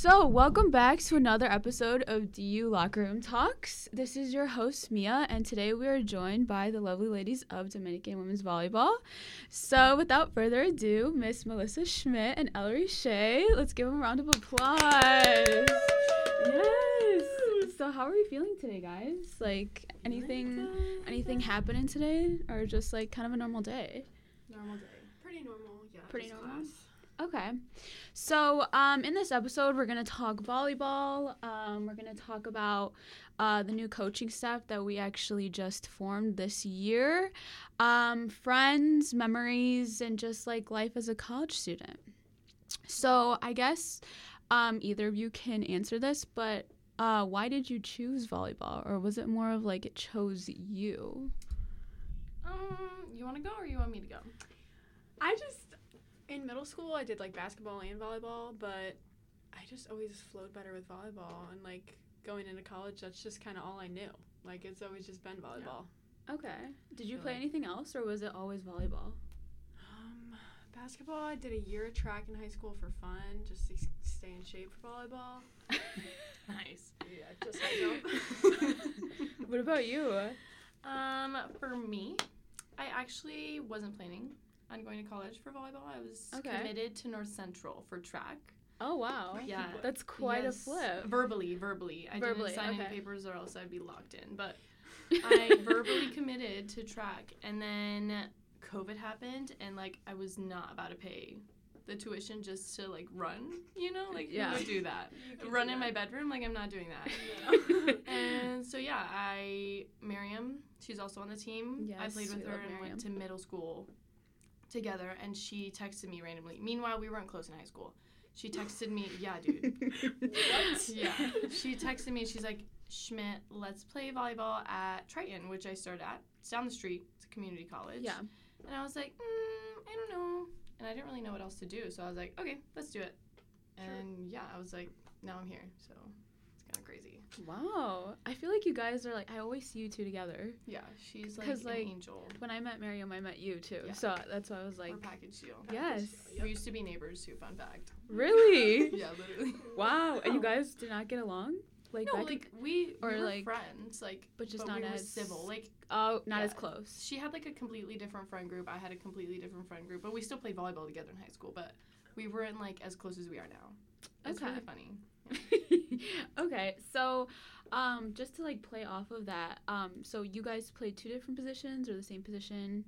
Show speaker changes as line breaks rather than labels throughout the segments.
So, welcome back to another episode of DU Locker Room Talks. This is your host, Mia, and today we are joined by the lovely ladies of Dominican Women's Volleyball. So, without further ado, Miss Melissa Schmidt and Ellery Shea, let's give them a round of applause. Yes. So, how are you feeling today, guys? Like, anything happening today, or just like kind of a normal day?
Normal day. Pretty normal, yeah.
Pretty
just
normal?
class.
Okay. So, in this episode, we're going to talk volleyball. We're going to talk about the new coaching staff that we actually just formed this year, friends, memories, and just, like, life as a college student. So, I guess either of you can answer this, but why did you choose volleyball? Or was it more of, like, it chose you?
You want to go or you want me to go? In middle school, I did, like, basketball and volleyball, but I just always flowed better with volleyball. And, like, going into college, that's just kind of all I knew. Like, it's always just been volleyball.
Yeah. Okay. Did you
So,
play anything else, or was it always volleyball?
Basketball, I did a year of track in high school for fun, just to stay in shape for volleyball.
Nice.
Yeah, just high jump.
What about you?
For me, I actually wasn't planning on going to college for volleyball. I was committed to North Central for track.
Oh, wow.
Yeah.
That's quite a flip.
Verbally. I
Verbally,
didn't sign
okay.
any papers or else I'd be locked in. But I verbally committed to track. And then COVID happened and, like, I was not about to pay the tuition just to, like, run, you know? Like,
Yeah.
who would do that?
can
Run
do
in
that.
my bedroom? Like, I'm not doing that.
No.
And so, yeah, Miriam, she's also on the team. I
Yes,
played with
we
her
love
and
Miriam.
went to middle school together, and she texted me randomly. Meanwhile, we weren't close in high school. She texted me, yeah, dude.
What?
Yeah. She texted me, she's like, Schmidt, let's play volleyball at Triton, which I started at. It's down the street. It's a community college.
Yeah.
And I was like, I don't know. And I didn't really know what else to do, so I was like, okay, let's do it. And, yeah, I was like, now I'm here, so it's kind of crazy.
Wow. I feel like you guys are, like, I always see you two together.
Yeah, she's like
'Cause,
an
like,
angel.
When I met Miriam, I met you, too.
Yeah.
So that's why I was like,
We're package deal.
yes.
We used to be neighbors too, fun fact.
Really?
Yeah, literally.
Wow. And you guys did not get along? Like,
No,
back
like, we
or,
were
like,
friends, like,
but just
but
not
we were
as
civil. Like,
oh, not
yeah.
as close.
she had, like, a completely different friend group. I had a completely different friend group. But we still played volleyball together in high school. But we weren't, like, as close as we are now. It's
Okay.
really funny.
Okay. So, just to, like, play off of that, so you guys played two different positions or the same position?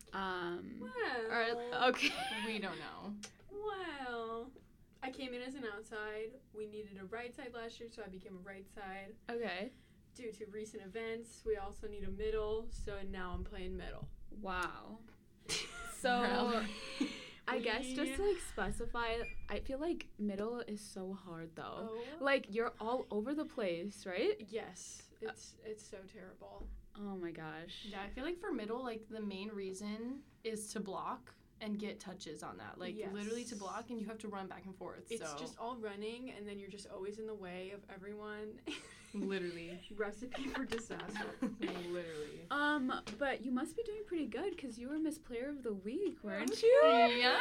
Okay.
We don't know.
Well, I came in as an outside. We needed a right side last year, so I became a right side.
Okay.
Due to recent events, we also need a middle, so now I'm playing middle.
Wow. So, I guess just to, like, specify, I feel like middle is so hard, though. Like, you're all over the place, right?
Yes, it's so terrible.
Oh, my gosh.
Yeah, I feel like for middle, like, the main reason is to block and get touches on that. Like,
Yes.
literally to block, and you have to run back and forth.
It's
so.
just all running, and then you're just always in the way of everyone.
Literally.
Recipe for disaster.
Literally.
But you must be doing pretty good because you were Miss Player of the Week, weren't you?
Yeah.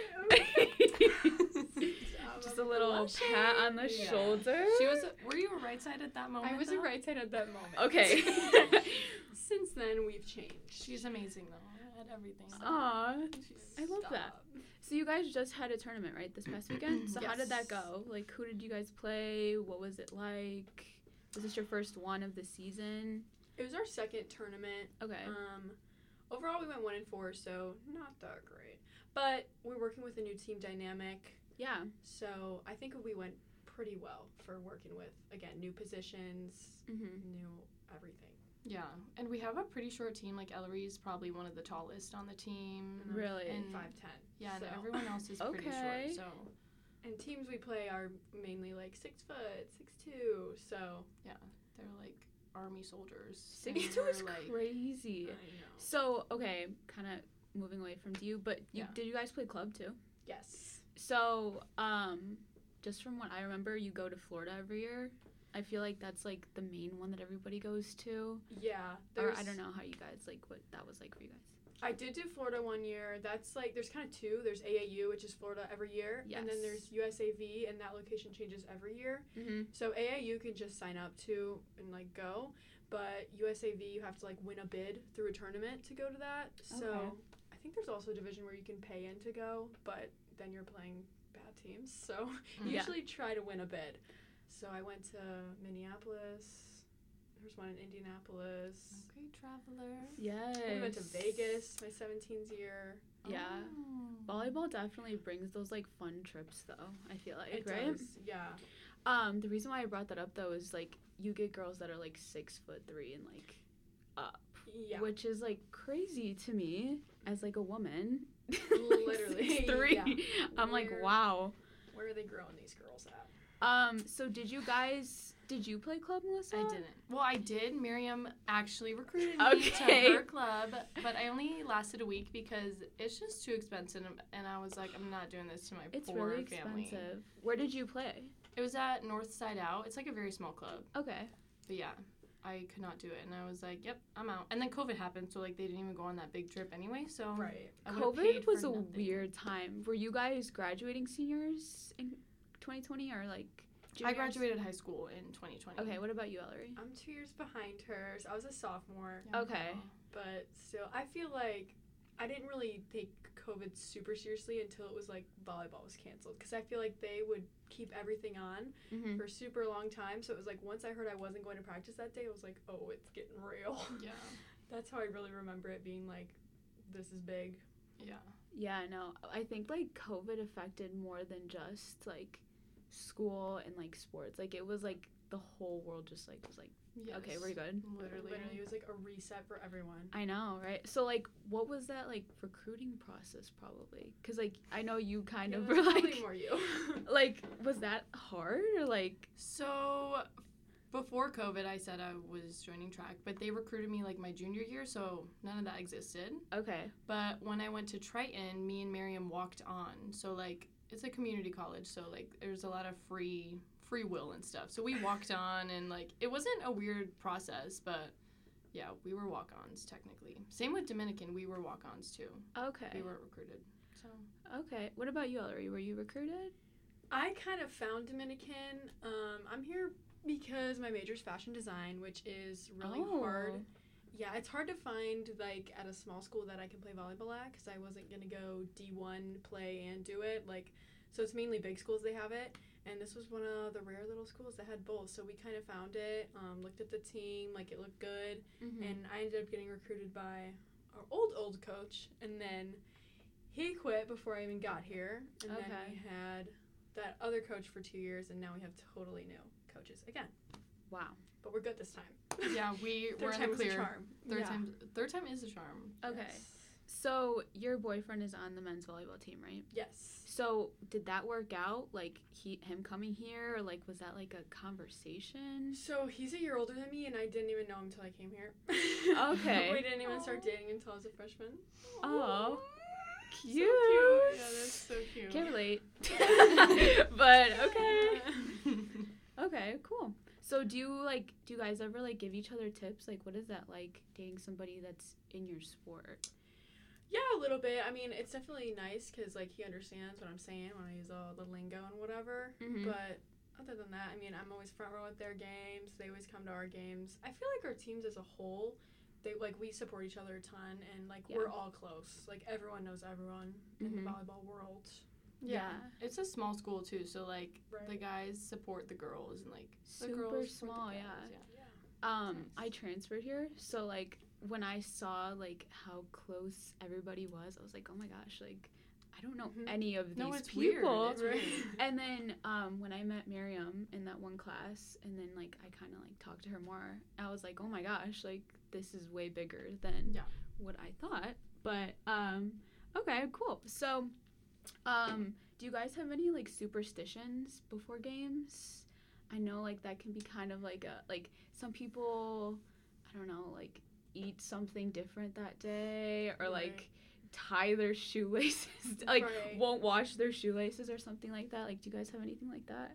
Just a little pat on the
Yeah.
shoulder.
Were you a right side at that moment?
I was
though?
a right side at that moment.
Okay.
Since then, we've changed.
She's amazing though at everything.
Aw,
She's-
I love that. So you guys just had a tournament, right, this past weekend? So how did that
Yes.
go? Like, who did you guys play? What was it like? Was this your first one of the season?
It was our second tournament.
Okay.
Overall, we went 1-4, so not that great. But we're working with a new team dynamic,
Yeah.
so I think we went pretty well for working with, again, new positions,
Mhm.
new everything.
Yeah, and we have a pretty short team. Like Ellery's probably one of the tallest on the team.
And I'm
Really?
And
5'10".
Yeah, and
so.
everyone else is pretty
Okay.
short. So
And teams we play are mainly like 6 foot, 6'2", so
they're like army soldiers.
6'2"
And
is
we're, like,
crazy.
I know.
So, okay, kind of moving away from you, but
Yeah.
did you guys play club too?
Yes.
So, just from what I remember, you go to Florida every year. I feel like that's like the main one that everybody goes to.
Yeah.
Or I don't know how you guys, like, what that was like for you guys.
I did do Florida one year. That's like, there's kind of two. There's AAU, which is Florida every year.
Yes.
And then there's USAV, and that location changes every year.
Mm-hmm.
So AAU you can just sign up to and like go. But USAV, you have to like win a bid through a tournament to go to that. So
Okay.
I think there's also a division where you can pay in to go, but then you're playing bad teams. So you
Yeah.
usually try to win a bid. So I went to Minneapolis. There's one in Indianapolis.
Great traveler.
Yes.
We went to Vegas my 17th year.
Yeah.
Oh.
Volleyball definitely brings those like fun trips though, I feel like,
It
right?
does, yeah.
The reason why I brought that up though is like you get girls that are like 6'3" and like up.
Yeah.
Which is like crazy to me as like a woman.
Literally,
6'3".
yeah.
I'm like,
Where-
wow.
Where are they growing these girls at?
So did you play club, Melissa?
I didn't. Well, I did. Miriam actually recruited me
Okay.
to her club, but I only lasted a week because it's just too expensive, and I was like, I'm not doing this to my
It's
poor
really
family.
expensive. Where did you play?
It was at North Side Out. It's like a very small club,
Okay.
but yeah, I could not do it, and I was like, yep, I'm out. And then COVID happened, so like they didn't even go on that big trip anyway. So
Right.
I would've paid
COVID was
for
a
nothing.
weird time. Were you guys graduating seniors in 2020 or like
I
juniors?
graduated high school in 2020.
Okay, what about you, Ellery?
I'm 2 years behind her, so I was a sophomore.
Yeah.
Okay.
But still, I feel like I didn't really take COVID super seriously until it was like volleyball was canceled. Because I feel like they would keep everything on
Mm-hmm.
for a super long time. So it was like once I heard I wasn't going to practice that day, I was like, oh, it's getting real.
Yeah.
That's how I really remember it being like, this is big.
Yeah.
Yeah, no, I think like COVID affected more than just like school and like sports. Like it was like the whole world just like was like, okay,
Yes.
we're good.
Literally.
It was like a reset for everyone.
I know, right? So like, what was that like recruiting process probably? Because like I know you kind
Yeah,
of
that's
were
probably
like,
more you.
like was that hard or like?
So before COVID, I said I was joining track, but they recruited me like my junior year, so none of that existed.
Okay.
But when I went to Triton, me and Miriam walked on. So like it's a community college, so like there's a lot of free will and stuff. So we walked on, and like it wasn't a weird process, but yeah, we were walk-ons technically. Same with Dominican, we were walk-ons too.
Okay.
We weren't recruited. So
Okay. What about you, Ellery? Were you recruited?
I kind of found Dominican. I'm here because my major is fashion design, which is really hard. Yeah, it's hard to find like at a small school that I can play volleyball at because I wasn't gonna go D1 play and do it. Like, so it's mainly big schools they have it, and this was one of the rare little schools that had both. So we kind of found it. Looked at the team, like it looked good,
Mm-hmm.
and I ended up getting recruited by our old coach, and then he quit before I even got here, and then
Okay.
we had that other coach for 2 years, and now we have totally new coaches again.
Wow.
But we're good this time.
yeah, we
Third
were in
time
the
was a
clear.
charm. Yeah.
Third time is a charm.
Okay.
Yes.
So your boyfriend is on the men's volleyball team, right?
Yes.
So did that work out? Like him coming here, or like was that like a conversation?
So he's a year older than me, and I didn't even know him until I came here.
Okay.
We didn't even start dating until I was a freshman.
Oh,
So
cute.
cute. Yeah, that's so cute.
Can't relate. But okay. Okay, cool. So do you guys ever like give each other tips? Like what is that like dating somebody that's in your sport?
Yeah, a little bit. I mean, it's definitely nice because, like, he understands what I'm saying when I use all the lingo and whatever.
Mhm.
But other than that, I mean, I'm always front row at their games. They always come to our games. I feel like our teams as a whole, we support each other a ton, and, like,
Yeah.
we're all close. Like, everyone knows everyone in the
Mhm.
volleyball world.
Yeah. It's a small school too, so like
Right.
the guys support the girls, and like the
Super
girls support
small,
the
yeah.
guys,
Yeah.
I transferred here, so like when I saw like how close everybody was, I was like, oh my gosh, like I don't know
Mhm.
any of these
No, it's weird.
people.
It's
Right.
weird.
And then when I met Miriam in that one class, and then like I kind of like talked to her more, I was like, oh my gosh, like this is way bigger than
Yeah.
what I thought. But okay, cool. So do you guys have any like superstitions before games? I know like that can be kind of like some people, I don't know, like eat something different that day, or like
Right.
tie their shoelaces, like
Right.
won't wash their shoelaces or something like that. Like, do you guys have anything like that?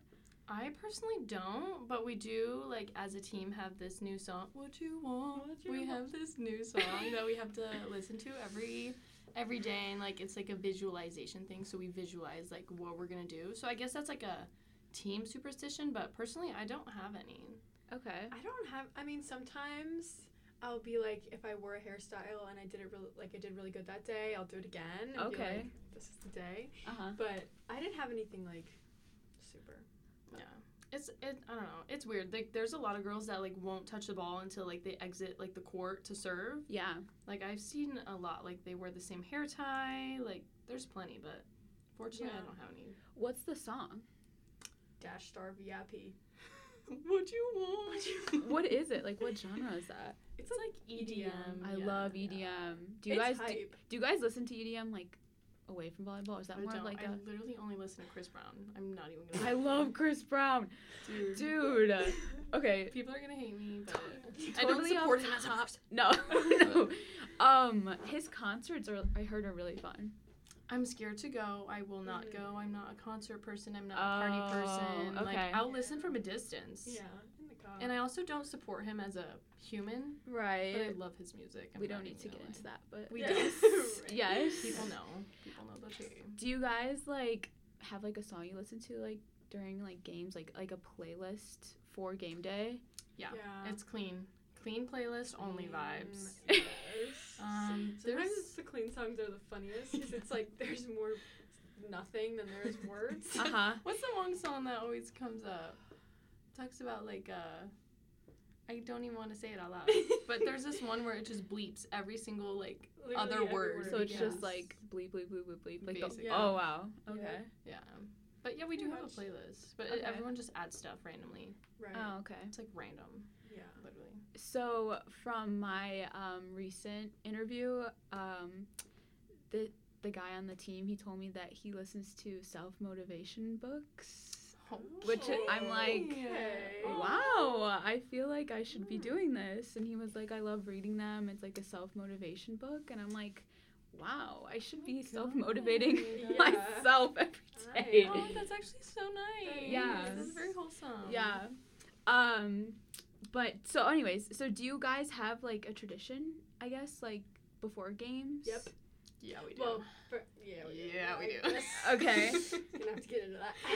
I personally don't, but we do, like, as a team, have this new song. What you want? We have this new song that we have to listen to every day, and, like, it's, like, a visualization thing, so we visualize, like, what we're gonna do. So I guess that's, like, a team superstition, but personally, I don't have any.
Okay.
I mean, sometimes I'll be like, if I wore a hairstyle and I did really good that day, I'll do it again. And be
Okay.
like, this is the day.
Uh-huh.
But I didn't have anything, like, super.
Yeah. I don't know. It's weird. Like, there's a lot of girls that, like, won't touch the ball until, like, they exit, like, the court to serve.
Yeah.
Like, I've seen a lot. Like, they wear the same hair tie. Like, there's plenty, but fortunately, I don't have any.
What's the song?
Dash star VIP.
What you want?
What is it? Like, what genre is that?
It's
like EDM.
I
Yeah.
love EDM. Do you
It's
guys
hype.
do you guys listen to EDM like away from volleyball? Or is that
I
more
don't.
like
I
a
literally only listen to Chris Brown. I'm not even gonna.
I love Chris Brown. Dude. Okay.
People are gonna hate me, but I
Totally
don't support
off
him as a
top.
person.
No. No. His concerts I heard are really fun.
I'm scared to go. I will not go. I'm not a concert person. I'm not a party person.
Oh,
Like,
okay.
I'll listen from a distance.
Yeah, in the car.
And I also don't support him as a human,
Right.
but I love his music.
We don't need to get into that, but
We
Yeah.
don't.
Right.
yes.
People know. People know the tea.
Do you guys like have like a song you listen to like during like games, like a playlist for game day?
Yeah.
Yeah.
It's clean. Clean playlist, only vibes.
Yes.
There's-
Sometimes it's the clean songs are the funniest because it's like there's more nothing than there is words.
Uh-huh.
What's the one song that always comes up? Talks about like I don't even want to say it out loud. But there's this one where it just bleeps every single like
Literally
other
every
word.
So it's
Yeah.
just like bleep bleep bleep bleep bleep. Like
Basically.
oh wow.
Yeah.
Okay.
yeah. But yeah, we do
Pretty
have
much.
a playlist. But
Okay.
everyone just adds stuff randomly.
Right.
Oh okay.
It's like random,
Yeah.
literally.
So from my recent interview, the guy on the team, he told me that he listens to self-motivation books. Which I'm like,
Okay.
Wow, I feel like I should be doing this. And he was like, I love reading them. It's like a self-motivation book. And I'm like, wow, I should be self-motivating
Yeah.
myself every day.
Oh, that's actually so nice.
Yeah.
That's very wholesome.
Yeah. But so anyways, so do you guys have like a tradition, I guess, like before games?
Yep.
Yeah, we do.
Well,
Yeah, we do.
I guess.
Okay.
Gonna have to get into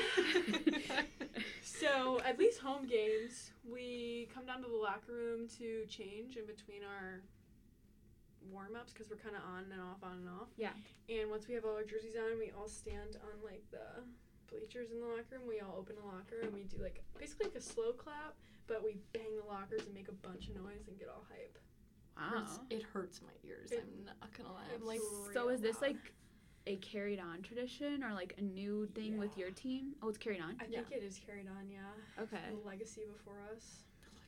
that. So at least home games, we come down to the locker room to change in between our warm-ups because we're kind of on and off.
Yeah.
And once we have all our jerseys on, we all stand on like the bleachers in the locker room. We all open a locker and we do like basically like a slow clap, but we bang the lockers and make a bunch of noise and get all hype.
Wow.
It hurts my ears.
It-
I'm not gonna lie.
it's
I'm like,
So is this
loud.
like a carried on tradition or like a new thing with your team? Oh, it's carried on?
I think it is carried on, yeah.
Okay.
The legacy before us.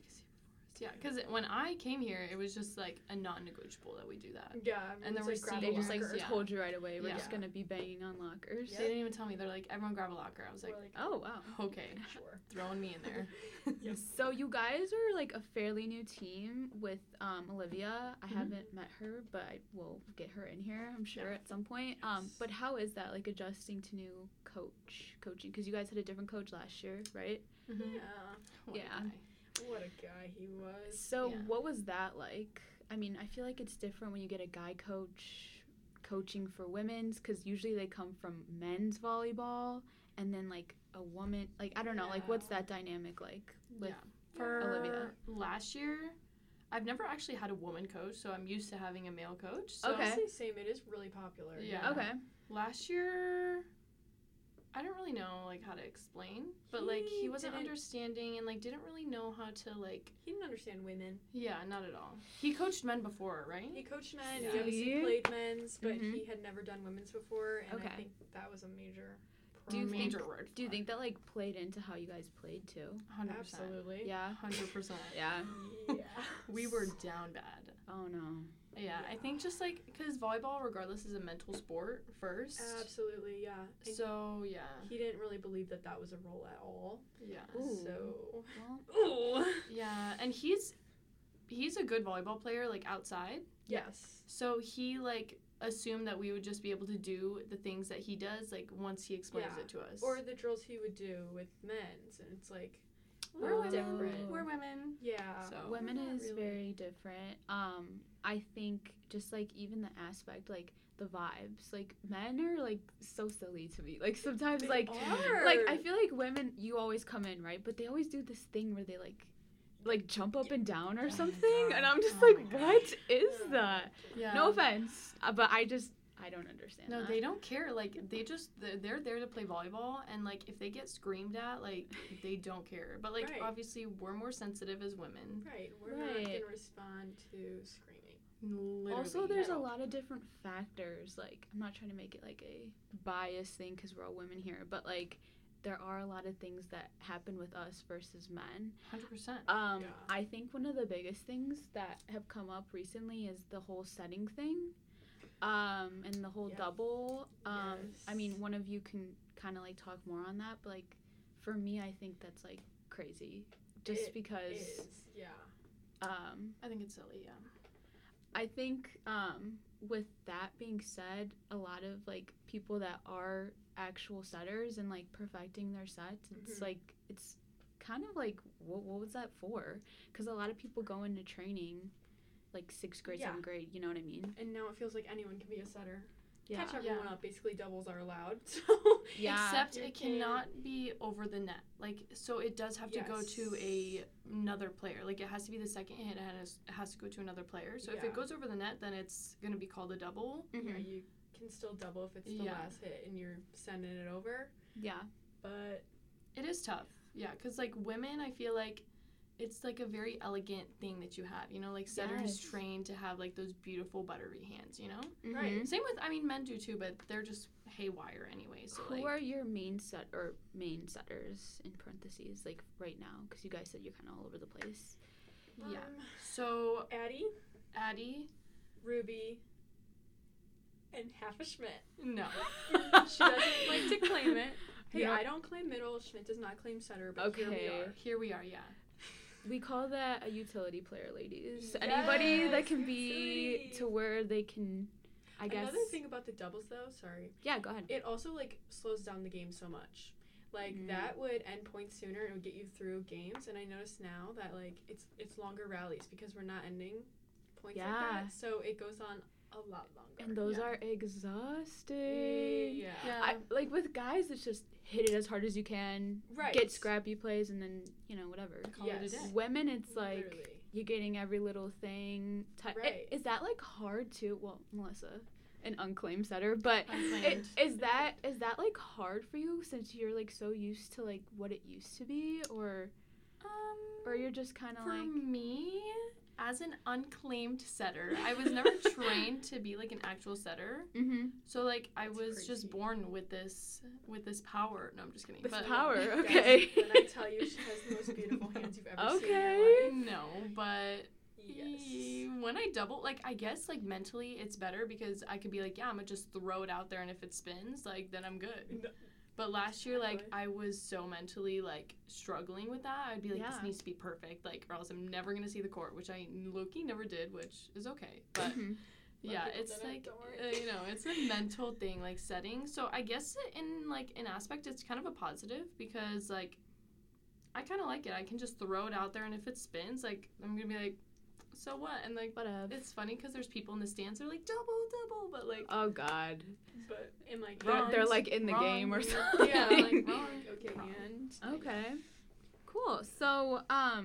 yeah, because when I came here, it was just like a non-negotiable that we do that.
Yeah,
And then
it's
we're
like grab
They
a
just like
locker.
Yeah.
told you right away, we're
Yeah.
just gonna be banging on lockers.
Yeah.
They didn't even tell me. They're like, everyone grab a locker. I was like,
We're like,
Oh wow.
okay,
sure.
throwing me in there.
So you guys are like a fairly new team with Olivia. I
Mhm.
haven't met her, but I will get her in here, I'm sure,
Yeah.
at some point.
Yes.
But how is that like adjusting to new coaching? Because you guys had a different coach last year, right?
Mhm.
Yeah.
What a
Yeah.
guy.
What a guy he was.
So
Yeah.
what was that like? I mean, I feel like it's different when you get a guy coach coaching for women's, because usually they come from men's volleyball, and then like a woman, like I don't know, like what's
Yeah.
that dynamic like with?
Yeah. For
Olivia.
last year, I've never actually had a woman coach, so I'm used to having a male coach. So
Okay.
Honestly, same. It is really popular.
Yeah.
Okay.
last year, I don't really know like how to explain, but like he
He
wasn't
didn't-
understanding and like didn't really know how to like.
He didn't understand women.
Yeah, not at all. He coached men before, right?
He coached men.
Yeah.
He obviously played men's, but
Mhm.
he had never done women's before, and
Okay.
I think that was a major.
Do you
problem.
Major word.
Do you think that like played into how you guys played too?
100%.
Absolutely.
Yeah.
100%.
Yeah.
Yeah.
We were down bad.
Oh no.
Yeah, I think just like because volleyball, regardless, is a mental sport first.
Absolutely, yeah. And
So yeah,
he didn't really believe that that was a role at all.
yeah,
Ooh.
So.
Well,
Ooh.
yeah, and he's a good volleyball player like outside.
Yes.
So he like assumed that we would just be able to do the things that he does, like, once he explains it to us.
Or the drills he would do with men's, and it's like,
we're women.
different.
We're women.
yeah.
So
Women
not
is
really.
very different. I think just like even the aspect, like the vibes, like men are like so silly to me. Like sometimes
They
like
are.
I feel like women, you always come in, right? But they always do this thing where they like jump up and down or
my
something, and
God.
I'm just
Oh
like,
my
what is
Yeah.
that?
Yeah.
No offense, but I don't understand.
No,
that.
they don't care. Like, they're there to play volleyball, and, like, if they get screamed at, like, they don't care. But, like,
Right.
obviously, we're more sensitive as women.
Right. We're not
Right.
gonna respond to screaming.
Literally.
Also, there's a
No.
lot of different factors. Like, I'm not trying to make it like a bias thing because we're all women here, but like, there are a lot of things that happen with us versus men.
100%.
Yeah.
I think one of the biggest things that have come up recently is the whole setting thing, and the whole
Yeah.
double. I
Yes.
mean, one of you can kind of like talk more on that, but like, for me, I think that's like crazy, just
It
because.
Is, yeah.
I think it's silly, yeah.
I think with that being said, a lot of like people that are actual setters and like perfecting their sets, it's
Mhm.
like it's kind of like what was that for? Because a lot of people go into training like 6th grade,
Yeah.
7th grade. You know what I mean?
And now it feels like anyone can be a setter.
Yeah.
Catch everyone
Yeah.
up. Basically, doubles are allowed. So
Yeah.
Except
You
it
can-
cannot be over the net. Like, so it does have to go to another player. Like, it has to be the second hit and it has to go to another player. So if
Yeah.
it goes over the net, then it's going to be called a double.
yeah,
Mhm.
you can still double if it's the
Yeah.
last hit and you're sending it over.
Yeah.
But
It is tough. Yeah, because, like, women, I feel like it's, like, a very elegant thing that you have. You know, like, setters
Yes.
train to have, like, those beautiful buttery hands, you know?
Right.
Mhm.
Same with, I mean, men do too, but they're just haywire anyway. So,
Who
like,
are your main setters in parentheses like right now? Because you guys said you're kind of all over the place.
yeah. So,
Addie,
Addie,
Ruby, and half a Schmidt.
no.
She doesn't like to claim it. Hey,
Yeah.
I don't claim middle. Schmidt does not claim center. But here we
Okay.
are.
Here we are, yeah.
We call that a utility player, ladies.
Yes,
Anybody that can be
utility.
to where they can, I guess.
Another thing about the doubles, though, sorry,
Yeah, go ahead.
it also like slows down the game so much. Like
Mhm.
that would end points sooner. It would get you through games. And I notice now that like it's longer rallies because we're not ending points like
Yeah.
that. So it goes on a lot longer.
And those
Yeah.
are exhausting.
Yeah.
I, like with guys, it's just hit it as hard as you can,
Right.
get scrappy plays, and then whatever.
Call it a
Yes.
day.
Women, it's like
Literally.
you're getting every little thing.
Right.
Is that like hard to? Well, Melissa, an unclaimed setter, but
Unclaimed.
is that like hard for you since you're like so used to like what it used to be, or you're just kind of
For
like
me, as an unclaimed setter, I was never trained to be like an actual setter.
mm-hmm.
So like I
That's
was
crazy.
just born with this power. No, I'm just kidding.
With
but
power,
Guys,
okay.
When I tell you she has the most beautiful hands you've ever seen in
Okay.
your life.
No, but
Yes.
when I double, like I guess like mentally it's better because I could be like, yeah, I'm gonna just throw it out there, and if it spins, like then I'm good.
No.
But last year, like
Exactly.
I was so mentally like struggling with that. I'd be like,
Yeah.
this needs to be perfect, like or else I'm never gonna see the court, which I low-key never did, which is okay. But
Mhm.
yeah,
people
it's
didn't,
like
don't worry.
it's a mental thing, like setting. So I guess in like an aspect, it's kind of a positive because like I kind of like it. I can just throw it out there, and if it spins, like I'm gonna be like, so what? And like
Whatever.
it's funny because there's people in the stands that are like double, but like
Oh God.
But in like
They're like in the
Wrong.
game or
Yeah,
something.
yeah, like wrong. Okay,
Wrong.
and
Okay. Cool. So,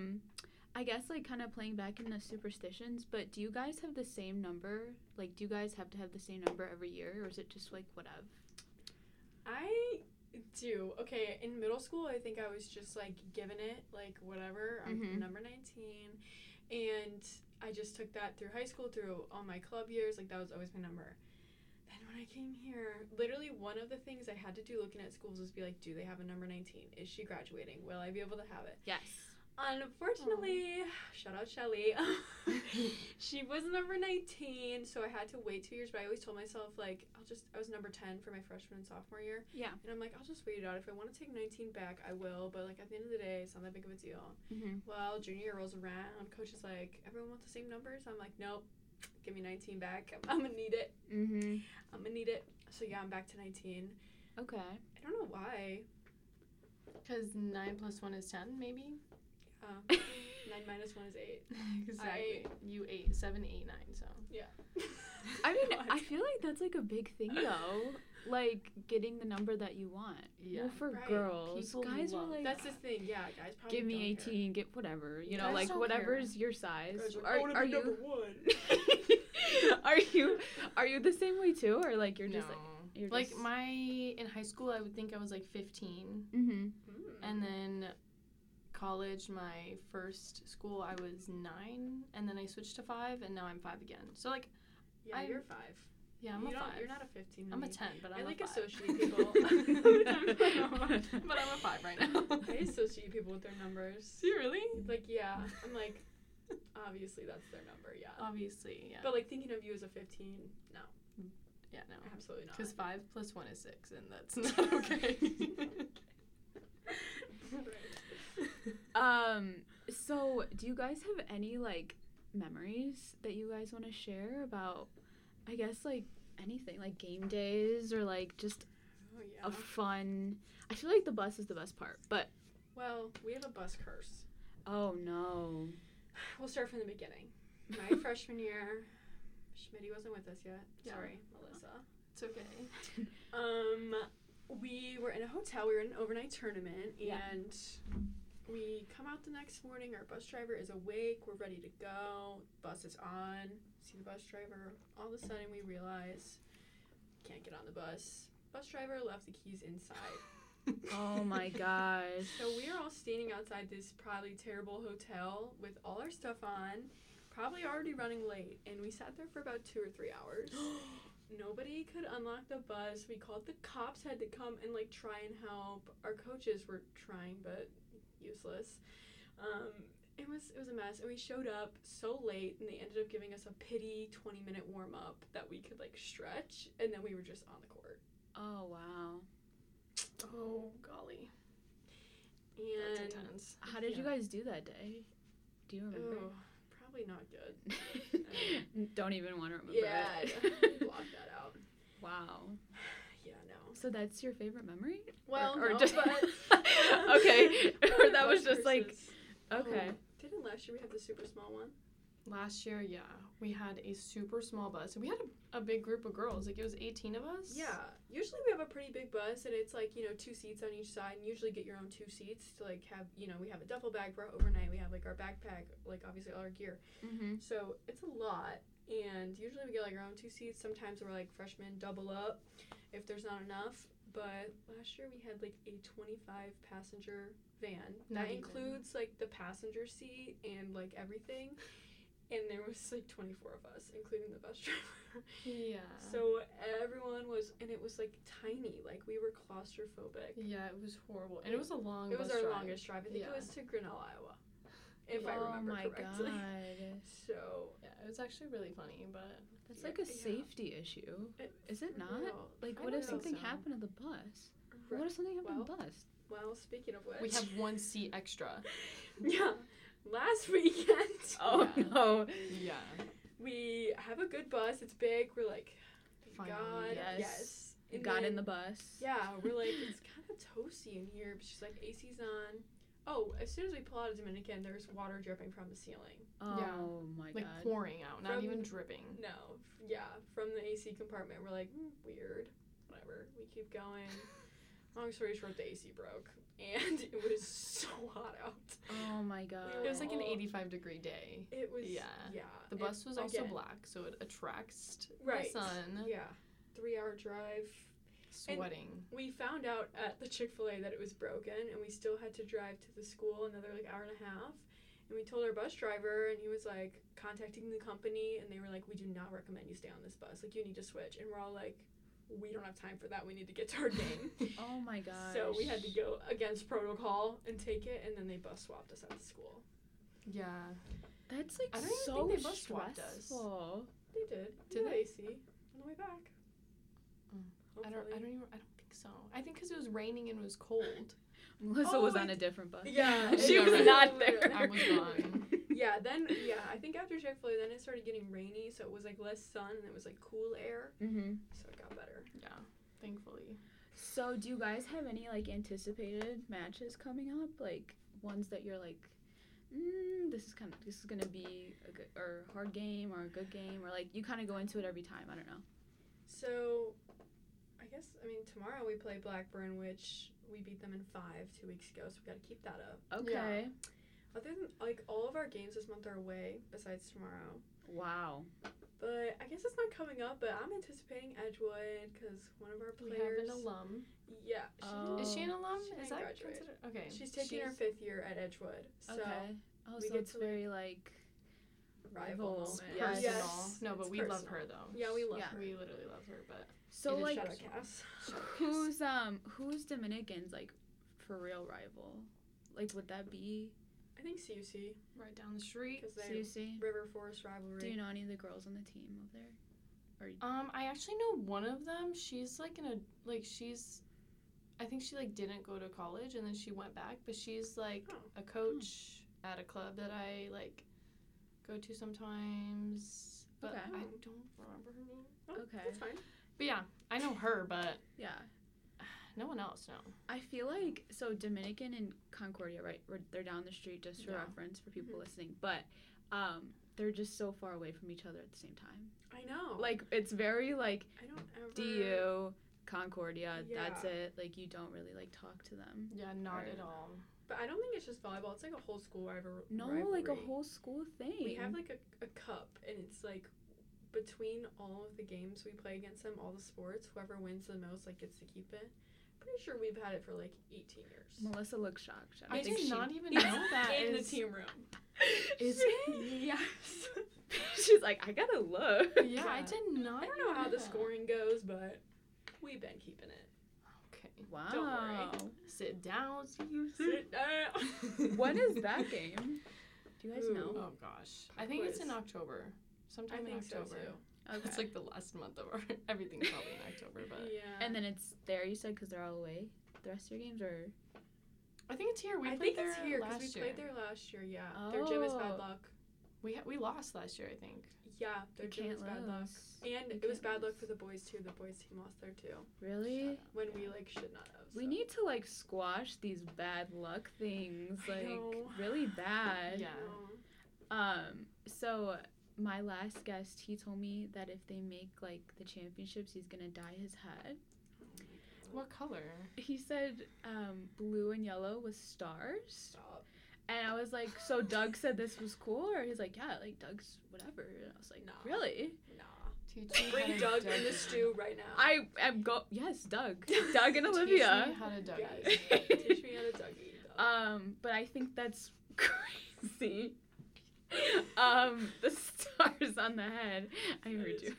I guess like kind of playing back into superstitions, but do you guys have the same number? Like, do you guys have to have the same number every year, or is it just like whatever?
I do. Okay, in middle school, I think I was just like given it like whatever. I'm
Mhm.
number 19, and I just took that through high school, through all my club years. Like that was always my number. Then when I came here, literally one of the things I had to do looking at schools was be like, do they have a number 19? Is she graduating? Will I be able to have it?
Yes.
Unfortunately, shout out Shelly. She was number 19, so I had to wait 2 years. But I always told myself like I was number 10 for my freshman and sophomore year.
Yeah.
And I'm like, I'll just wait it out. If I want to take 19 back, I will. But like at the end of the day, it's not that big of a deal.
Mm-hmm.
Well, junior year rolls around. Coach is like, everyone wants the same numbers. I'm like, nope. Give me 19 back. I'm gonna need it.
Mhm.
I'm gonna need it. So yeah, I'm back to 19.
Okay.
I don't know why.
Because 9 plus 1 is 10, maybe?
9 minus 1 is 8.
Exactly. You 8, 7, 8, 9, so.
Yeah.
I mean,
God.
I feel like that's like a big thing though. Like getting the number that you want.
Yeah.
Well, for
Right.
girls,
People
guys are
love
like,
That's the thing. Yeah, guys probably
give me
don't
18, get whatever. You know,
Guys
like
don't
whatever's your size.
Care. Guys are like,
Are you?
one.
Are you the same way too, or like you're just
no.
like you're
Like
just...
in high school, I would think I was like 15.
Mhm.
And then college, my first school, I was 9. And then I switched to 5, and now I'm 5 again. So, like,
Yeah, you're 5.
yeah, I'm a 5.
You're not a 15. to
I'm a
me.
10, but I'm
I
a
like
5.
associate people.
But I'm a 5 right now.
I associate people with their numbers.
Do you really?
Like, yeah. I'm like, obviously that's their number, yeah.
Obviously, yeah.
But like thinking of you as a 15, no,
Yeah, no.
absolutely not.
Because 5 plus 1 is 6, and that's not okay.
So do you guys have any like memories that you guys want to share about, I guess, like anything, like game days or like just
Oh yeah.
a fun... I feel like the bus is the best part, but
Well, we have a bus curse.
oh no.
We'll start from the beginning. My freshman year, Schmitty wasn't with us yet.
Yeah.
Sorry, Melissa.
It's okay.
We were in a hotel. We were in an overnight tournament,
Yeah.
and we come out the next morning. Our bus driver is awake. We're ready to go. Bus is on. See the bus driver. All of a sudden, we realize can't get on the bus. Bus driver left the keys inside.
Oh my gosh.
So we are all standing outside this probably terrible hotel with all our stuff on, probably already running late, and we sat there for about 2 or 3 hours. Nobody could unlock the bus. We called the cops, had to come and like try and help. Our coaches were trying, but useless. It was a mess, and we showed up so late, and they ended up giving us a pity 20-minute warm up that we could like stretch, and then we were just on the court.
Oh wow.
Oh, golly.
And
That's intense.
How did you
Yeah.
guys do that day? Do you remember?
oh, probably not good.
Don't even want to remember
Yeah,
it.
block that out.
Wow.
Yeah, no.
So that's your favorite memory?
Well,
or
no,
just
but
okay. Or that was
Bus
just like
curses.
okay.
Didn't last year we have the super small one?
Last year, yeah, we had a super small bus. We had a big group of girls. Like, it was 18 of us.
Yeah. Usually we have a pretty big bus, and it's like, 2 seats on each side, and usually get your own 2 seats to, like, have, we have a duffel bag for overnight. We have, like, our backpack, like, obviously all our gear.
Mhm.
So it's a lot, and usually we get, like, our own 2 seats. Sometimes we're, like, freshmen double up if there's not enough. But last year we had, like, a 25-passenger van.
Not
That
even.
includes, like, the passenger seat and, like, everything. And there was, like, 24 of us, including the bus driver.
Yeah.
So everyone was, and it was, like, tiny. Like, we were claustrophobic.
Yeah, it was horrible. And it was a long
It was
bus
our
drive.
longest drive. I think
Yeah.
it was to Grinnell, Iowa, if I
Oh
remember
my
correctly.
god.
So
Yeah, it was actually really funny, but
That's like a
Yeah.
safety issue. Is it
for
not?
real.
Like
I
what
don't
if
know.
something
so.
happened to the bus?
Right.
What if something happened to
Well,
the bus?
Well, speaking of which,
we have 1 seat extra.
yeah, last weekend.
Oh
Yeah.
no.
Yeah.
We have a good bus. It's big. We're like, thank
Finally,
God,
yes.
yes.
You
And
got in
then-
the bus.
Yeah, we're like, it's kind of toasty in here. But she's like, AC's on. Oh, as soon as we pull out of Dominican, there's water dripping from the ceiling.
Oh
Yeah.
my
Like,
god.
pouring out, not
From-
even dripping.
No, yeah, from the AC compartment. We're like, weird, whatever. We keep going. Long story short, the AC broke, and it was so hot out.
Oh my god.
It was like an
Oh.
85-degree day.
It was,
Yeah.
yeah.
The
and
bus was also
again,
black, so it attracts
Right.
the sun.
Yeah, 3-hour drive.
Sweating.
We found out at the Chick-fil-A that it was broken, and we still had to drive to the school another like hour and a half. And we told our bus driver, and he was like contacting the company, and they were like, "We do not recommend you stay on this bus. Like, you need to switch." And we're all like, "We don't have time for that. We need to get to our game."
Oh my god.
So we had to go against protocol and take it, and then they bus swapped us at the school.
Yeah.
That's like
I don't even
so
think they bus swapped us.
stressful.
They did.
Did
We had
they?
AC on the way back.
I don't
Hopefully.
think so. I think because it was raining and it was cold.
Melissa
Oh,
was on
wait.
a different bus.
Yeah,
She
yeah,
was
right.
not there.
I was gone.
I think after Chick-fil-A, then it started getting rainy, so it was like less sun and it was like cool air, so it got better.
Yeah, thankfully.
So, do you guys have any like anticipated matches coming up? Like ones that you're like, this is gonna be a good or hard game or a good game, or like you kind of go into it every time. I don't know.
So, I mean, tomorrow we play Blackburn, which we beat them in 5 2 weeks ago, so we got to keep that up.
Okay.
Other than, like, all of our games this month are away, besides tomorrow.
Wow.
But I guess it's not coming up, but I'm anticipating Edgewood, because one of our
We
players...
have an alum.
Yeah.
Is she an alum?
She
Is
didn't
that
graduate.
considered? Okay.
She's taking her 5th year at Edgewood, so
Okay. Oh,
we
so
get
it's
to, like,
very like
rival
rivals.
moment.
Yes.
Personal.
Yes,
No, but
it's
we love
personal.
her though.
Yeah, we love
Yeah.
her.
We literally love her, but
so like
Shout out Cass.
who's Dominican's like for real rival? Like would that be
I think CUC,
right down the street.
because they
CUC?
River Forest rivalry.
Do you know any of the girls on the team over there?
I actually know one of them. She's like I think she like didn't go to college and then she went back, but she's like a coach at a club that I like go to sometimes. But
Okay.
I don't remember her name.
Oh,
Okay.
That's fine.
But yeah, I know her, but
Yeah.
no one else. No.
I feel like so Dominican and Concordia, right? They're down the street just for
Yeah.
reference for people listening, but they're just so far away from each other at the same time.
I know.
Like it's very like
I don't ever...
DU, Concordia,
Yeah.
that's it. Like you don't really like talk to them.
Yeah, not
Right.
at all.
But I don't think it's just volleyball. It's like a whole school rivalry.
No, like a whole school thing.
We have like a cup, and it's like between all of the games we play against them, all the sports, whoever wins the most like gets to keep it. Pretty sure we've had it for like 18 years.
Melissa looks shocked.
I
think
did
she-
not even know that.
in the
is-
team room.
Is it?
Yes.
She's like, I gotta look.
Yeah, I did not.
I don't know how the
that.
scoring goes, but we've been keeping it.
Okay.
Wow.
Don't worry.
Sit down.
Sit down.
When is that game? Do you guys
Ooh.
know?
Oh gosh, I think it's in
Quiz.
October. Sometime
I
in
think so
October.
too.
Okay.
It's like the last month of our everything's probably in October, but
Yeah.
And then it's there, you said, because they're all away? The rest of your games, or?
I think it's here. We
I
played
think it's
there
here because
last
we
year.
played there last year. Yeah. Their gym is bad
Oh.
luck.
We lost last year, I think.
Yeah, their
You
gym is
can't
bad luck.
lose.
And
You
it was
can't
bad luck
lose.
for the boys too. The boys team lost there too.
Really?
When we like should not have.
We
so.
need to, like, squash these bad luck things.
I
Like,
know.
really bad.
Yeah.
So my last guest, he told me that if they make, like, the championships, he's gonna dye his head.
What color?
He said blue and yellow with stars.
Stop.
And I was like, so Doug said this was cool? Or he's like, yeah, like, Doug's whatever. And I was like,
Nah.
really?
Nah.
Teach me
Bring
how to
Doug in the
Dougie.
stew right now.
I am yes, Doug. Doug and
Teach
Olivia.
me how to Dougie.
Guys, teach me how to Dougie.
But I think that's crazy. The stars on the head. I heard you.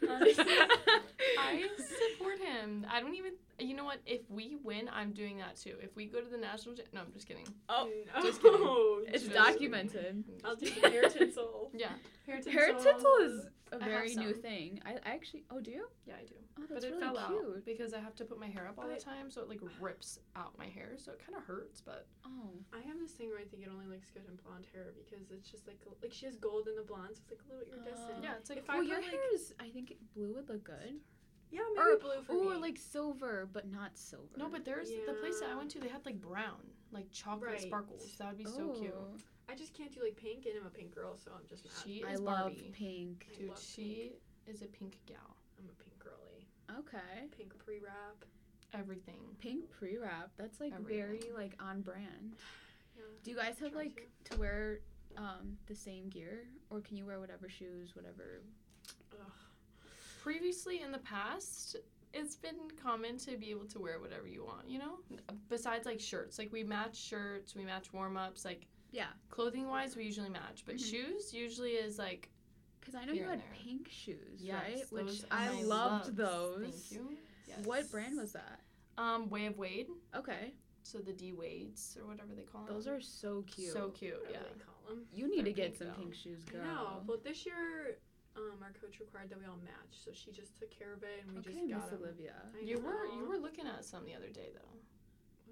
I support him. I don't even. You know what? If we win, I'm doing that too. If we go to the national, no, I'm just kidding.
Oh,
no.
just kidding.
it's
Just
documented.
I'll do some hair tinsel.
Yeah, hair
Hair tinsel is a
I have
very new
some.
thing. I actually. Oh, do you?
Yeah, I do.
Oh,
But
that's
it
really
fell
cute.
out because I have to put my hair up all the
But-
time, so it like rips out my hair. So it kind of hurts, but
Oh,
I have this thing where I think it only looks good in blonde hair because it's just like she has gold in the blonde, so it's like a little iridescent.
yeah, it's like
If I
well,
put,
your
like-
hair is. I think blue would look good.
Yeah, maybe
Or-
blue for
Or
me.
like silver, but not silver.
no. But there's the place that I
Yeah.
went to. They had like brown, like chocolate
Right.
sparkles. That would be so cute.
Oh,
I just can't do like pink, and I'm a pink girl, so I'm just mad.
She
I
is
love
Barbie.
pink.
I
Dude,
love
she is a pink gal.
I'm a pink girly.
Okay.
Pink pre-wrap.
Everything.
Pink pre-wrap. That's like very
Everything.
like on brand.
Yeah.
Do you guys have
Try
like to wear the same gear, or can you wear whatever shoes, whatever?
Ugh.
Previously in the past, it's been common to be able to wear whatever you want, you know? Besides like shirts. Like we match shirts, we match warm-ups, like
Yeah.
clothing wise we usually match. But
Mhm.
shoes usually is like
Because I know
Here
you
and
had
there.
pink shoes,
yes,
right?
those
Which
are
I
my
loved
loves.
those.
Thank you. Yes.
What brand was that?
Way of Wade.
Okay.
So the D Wades or whatever they call them.
Those are so cute.
so cute,
Whatever
yeah.
they call 'em.
You need
They're
to get
pink,
some
though.
pink shoes,
I
girl.
know. But this year, our coach required that we all match, so she just took care of it, and we
Okay,
just got
Miss
'em.
Olivia.
I
You
know.
were looking at some the other day though.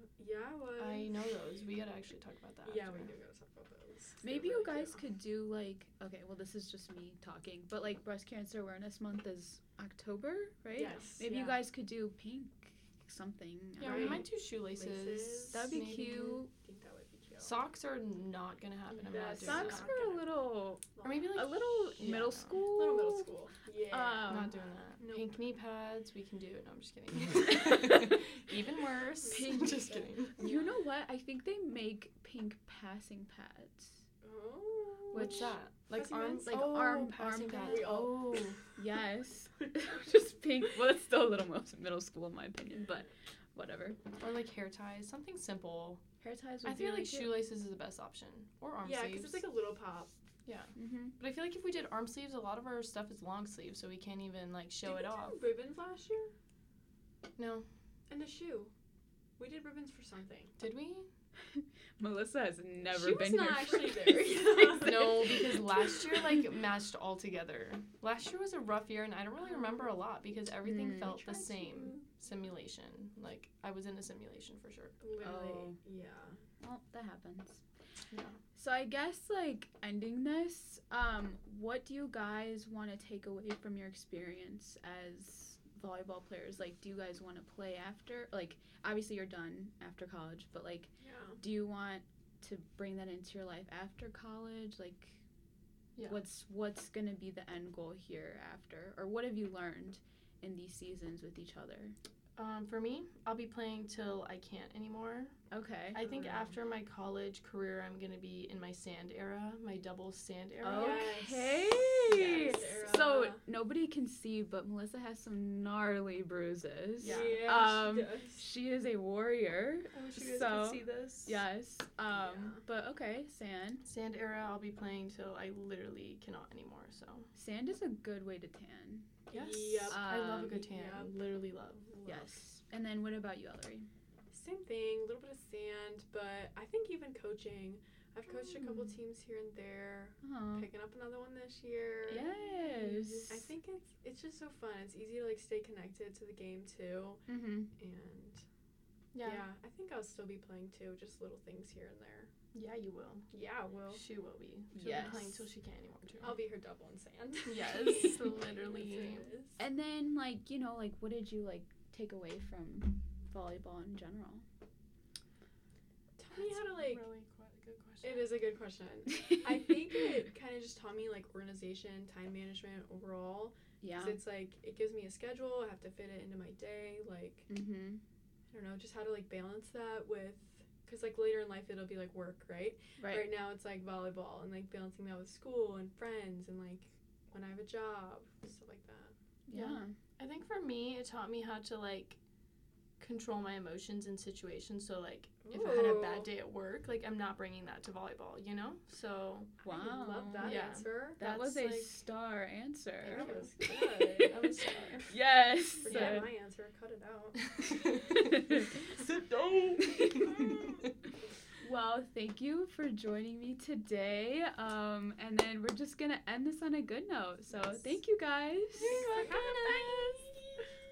Yeah, it was.
I know those. We gotta actually talk about that.
Yeah,
after.
we do gotta talk about those.
Maybe
They're
you
really
guys
cute.
could do like, okay, well this is just me talking, but like Breast Cancer Awareness Month is October, right?
Yes.
Maybe you
yeah.
guys could do pink something.
Yeah,
right?
we might do shoelaces.
Laces.
That'd be
maybe.
cute.
I think that would be cute.
Socks are not gonna happen. I'm not doing
Socks
that.
for a little,
Or maybe like
a little
yeah,
middle
no.
school.
Little middle school. Yeah.
Not doing that.
Nope.
Pink knee pads, we can do. No, I'm just kidding. Even worse.
Pink-
Just kidding.
You know what? I think they make pink passing pads.
Oh.
What's that? Like
Passing
arm,
pads?
Like
oh,
arm
passing
pads.
pads. Oh,
Yes. Just pink. Well, it's still a little middle school in my opinion, but whatever.
or like hair ties, something simple.
Hair ties would
I
be
feel
really
like shoelaces is the best option, or arm
Yeah,
sleeves.
because it's like a little pop.
Mm-hmm.
But I feel like if we did arm sleeves, a lot of our stuff is long sleeves, so we can't even like show
Did
it
we
off.
do ribbons last year?
No,
And a shoe. We did ribbons for something.
did we?
Melissa has never
She was
been
not
here.
actually
for
there.
season.
No, because last year like matched all together. Last year was a rough year, and I don't really remember a lot because everything
Mm.
felt the
Tried
same. Simulation, like I was in a simulation for sure.
Literally.
Oh.
Yeah.
Well, that happens.
Yeah.
So I guess like ending this, what do you guys want to take away from your experience as volleyball players? Like, do you guys want to play after? Like, obviously you're done after college, but like,
Yeah.
do you want to bring that into your life after college? Like,
Yeah.
what's gonna be the end goal here after, or what have you learned in these seasons with each other?
For me, I'll be playing till I can't anymore.
Okay.
I think
Yeah.
after my college career, I'm gonna be in my sand era, my double sand era.
Okay.
Yes.
So
Era.
nobody can see, but Melissa has some gnarly bruises.
Yeah.
Um,
she does.
She is a warrior.
I wish you guys
So,
could see this.
Yes.
Yeah.
But okay, sand.
Sand era, I'll be playing till I literally cannot anymore. So
Sand is a good way to tan.
yes,
Yep.
I love a good tan.
Yep.
Literally love.
Yes. And then what about you, Ellery?
Same thing, a little bit of sand, but I think even coaching. I've coached a couple teams here and there.
Oh.
Picking up another one this year.
Yes.
I think it's just so fun. It's easy to like stay connected to the game too,
Mm-hmm.
and
Yeah.
I think I'll still be playing too, just little things here and there.
Yeah, you will.
Yeah, I will.
She will be. She'll
Yes.
be playing till she can't anymore too.
I'll be her double in sand.
Yes, literally.
Yes, it is.
And then like, you know, like what did you like take away from volleyball in general?
Tell me how to like.
Really quite a good question.
It is a good question. I think it kind of just taught me like organization, time management overall.
Yeah.
'Cause it's like it gives me a schedule. I have to fit it into my day. Like
Mm-hmm.
I don't know, just how to like balance that with. Because like later in life it'll be like work, right?
Right.
Now it's like volleyball and like balancing that with school and friends and like when I have a job, stuff like that.
Yeah.
I think for me, it taught me how to like control my emotions in situations. So like if I had a bad
Ooh.
day at work, like I'm not bringing that to volleyball, you know? So
Wow.
I love that
Yeah.
answer.
That was
That's,
a
like-
star answer.
That
you.
was good.
I was
Yes.
Forget my answer. Cut it out.
Sit down.
Well, thank you for joining me today. And then we're just gonna end this on a good note. So
Yes.
thank you guys.
You're welcome.
Bye.